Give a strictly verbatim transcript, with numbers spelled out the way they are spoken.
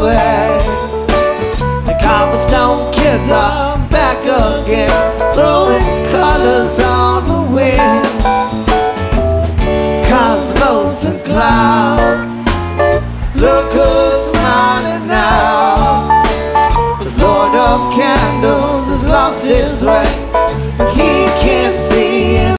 way. The cobblestone kids are back again, throwing colors on the wind. Cosmos and cloud, look who's smiling now. The Lord of Candles has lost his way.